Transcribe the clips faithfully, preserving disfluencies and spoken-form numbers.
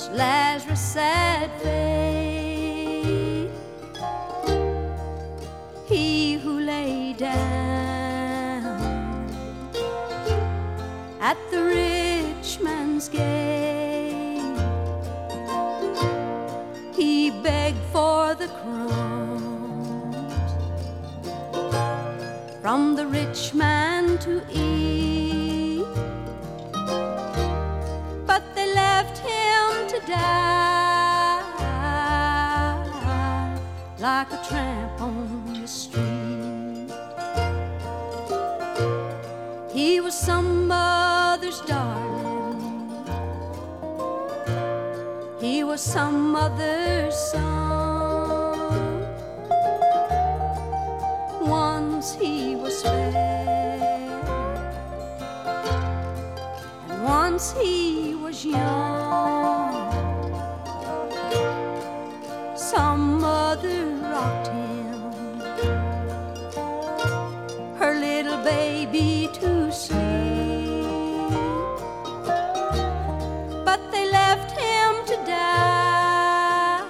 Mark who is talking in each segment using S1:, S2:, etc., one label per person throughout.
S1: Lazarus' sad fate. He who lay down at the rich man's gate, he begged for the crumbs from the rich man to eat, but they left him to die like a tramp on the street. He was some mother's darling, he was some mother's son. Once he was fair, and once he was young. Some mother rocked him, her little baby to sleep, but they left him to die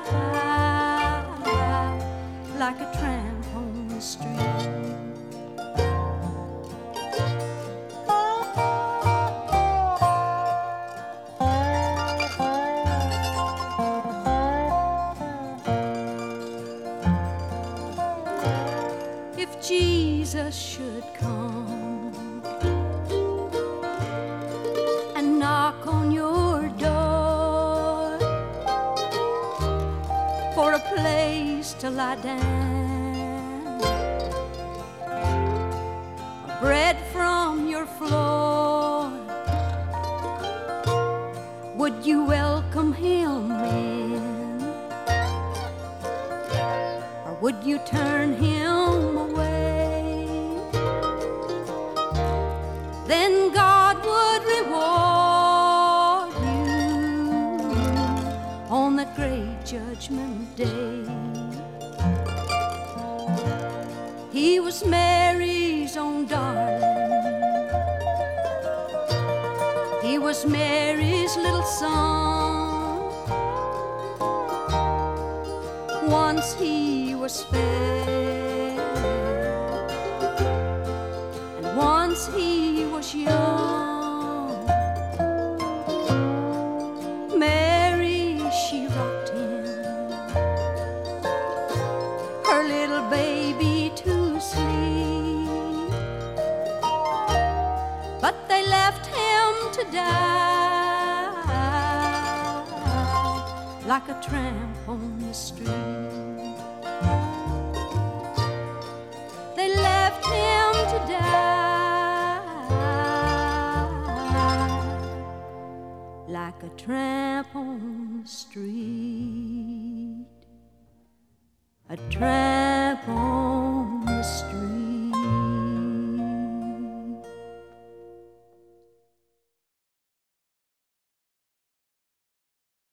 S1: like a tramp on the street. If Jesus should come and knock on your door for a place to lie down, bread from your floor, would you welcome him in, or would you turn him away? Then God would reward you on that great judgment day. He was Mary's own darling, he was Mary's little son. Once he was fair, and once he was young. Mary, she rocked him, her little baby to sleep, but they left him to die like a tramp on the street. They left him to die like a tramp on the street. A tramp